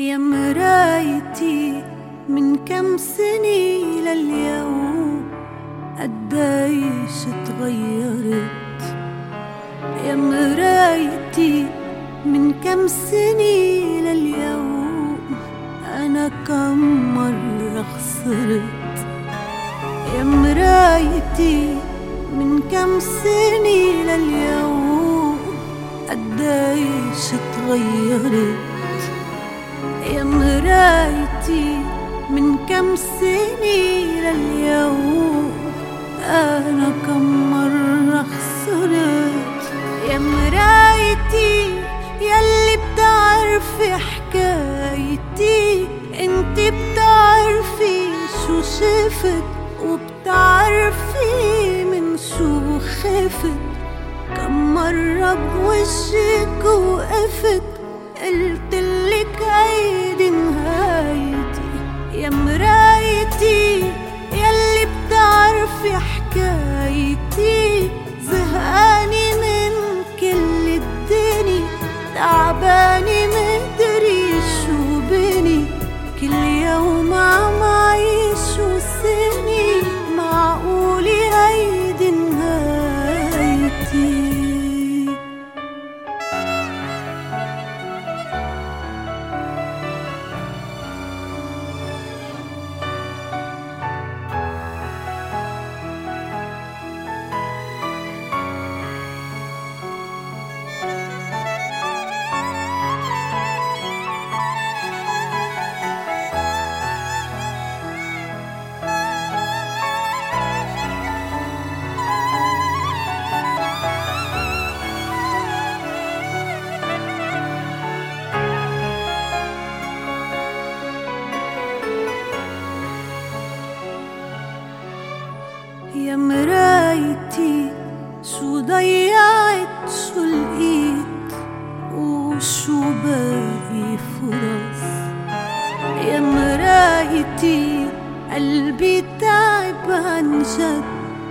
يا مرايتي من كم سنة لليوم قديش اتغيرت. يا مرايتي من كم سنة لليوم أنا كم مرة خسرت. يا مرايتي من كم سنة لليوم قديش اتغيرت. يا مرايتي من كم سنة لليوم أنا كم مرة خسرت. يا مرايتي يلي بتعرفي حكايتي، انت بتعرفي شو شفت وبتعرفي من شو خفت. كم مرة بوجهك وقفت قلتلك هيدي نهايتي. يا مرايتي يلي بتعرفي حكايتي، زهقاني من كل الدنيا، تعباني مدري شو بني. كل يوم عم عيش وسني، معقولي هيدي نهايتي. يا مرايتي شو ضيعت شو لقيت وشو باقي فرص. يا مرايتي قلبي تعب عن جد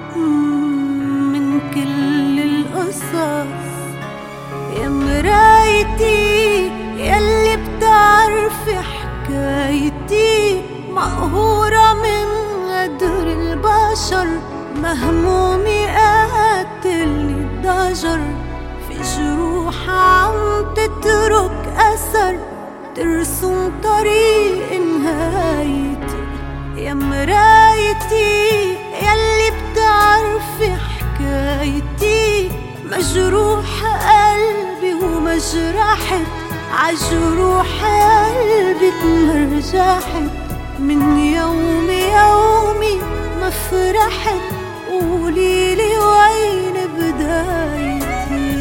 من كل القصص. يا مرايتي يلي بتعرفي حكايتي، مقهورة من قدر البشر، مهمومي قاتلني الضجر. في جروح عم تترك أثر، ترسم طريق نهايتي. يا مرايتي يلي بتعرفي حكايتي، مجروح قلبي ومجرحت، عجروح قلبي تمرجحت. من يومي ما فرحت، قوليلي وين بدايتي.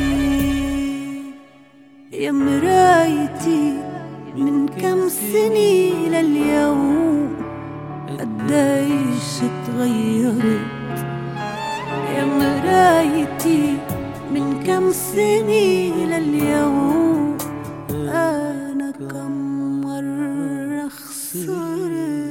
يا مرايتي من كم سنة لليوم قديش اتغيرت. يا مرايتي من كم سنة لليوم أنا كم مرة خسرت.